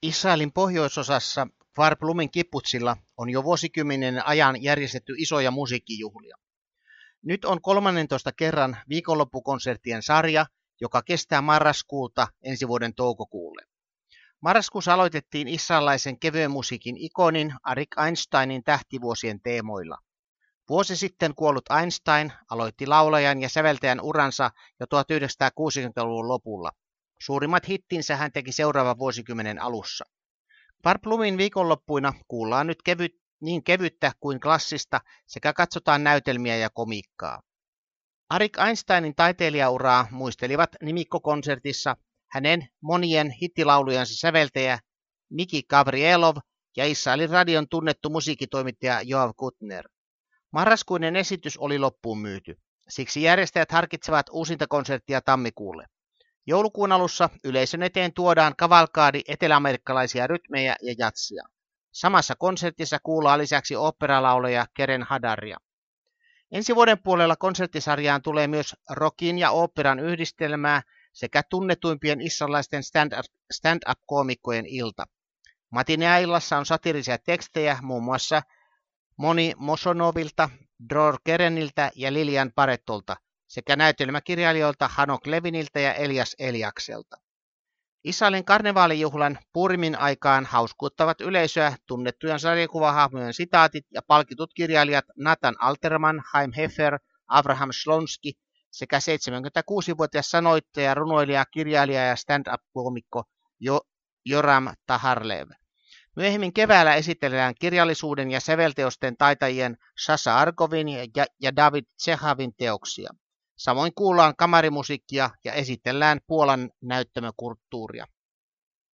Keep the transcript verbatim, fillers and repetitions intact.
Israelin pohjoisosassa Kfar Blumin kibbutzilla on jo vuosikymmenen ajan järjestetty isoja musiikkijuhlia. Nyt on kolmannentoista kerran viikonloppukonserttien sarja, joka kestää marraskuulta ensi vuoden toukokuulle. Marraskuussa aloitettiin israelaisen kevyen musiikin ikonin Arik Einsteinin tähtivuosien teemoilla. Vuosi sitten kuollut Einstein aloitti laulajan ja säveltäjän uransa jo tuhatyhdeksänsataakuusikymmentäluvun lopulla. Suurimmat hittinsä hän teki seuraavan vuosikymmenen alussa. Kfar Blumin viikonloppuina kuullaan nyt kevyt, niin kevyttä kuin klassista sekä katsotaan näytelmiä ja komiikkaa. Arik Einsteinin taiteilijauraa muistelivat nimikkokonsertissa hänen monien hittilaulujensa säveltäjä Miki Gavrielov ja Israelin radion tunnettu musiikkitoimittaja Yoav Kutner. Marraskuinen esitys oli loppuun myyty, siksi järjestäjät harkitsevat uusinta konserttia tammikuulle. Joulukuun alussa yleisön eteen tuodaan kavalkaadi eteläamerikkalaisia rytmejä ja jatsia. Samassa konsertissa kuullaan lisäksi oopperalaulaja Keren Hadaria. Ensi vuoden puolella konserttisarjaan tulee myös rockin ja oopperan yhdistelmää sekä tunnetuimpien israelaisten stand-up-koomikkojen ilta. Matineaillassa on satirisia tekstejä muun muassa Moni Mosonovilta, Dror Kereniltä ja Lilian Parettolta sekä näytelmäkirjailijoilta Hanok Leviniltä ja Elias Eliakselta. Israelin karnevaalijuhlan Purimin aikaan hauskuuttavat yleisöä tunnettujen sarjakuvahahmojen sitaatit ja palkitut kirjailijat Nathan Alterman, Chaim Heffer, Avraham Shlonski sekä seitsemänkymmentäkuusivuotias sanoittaja, runoilija, kirjailija ja stand-up-koomikko jo- Joram Taharlev. Myöhemmin keväällä esitellään kirjallisuuden ja sävelteosten taitajien Sasha Argovin ja, ja David Tsehavin teoksia. Samoin kuullaan kamarimusiikkia ja esitellään Puolan näyttämökulttuuria.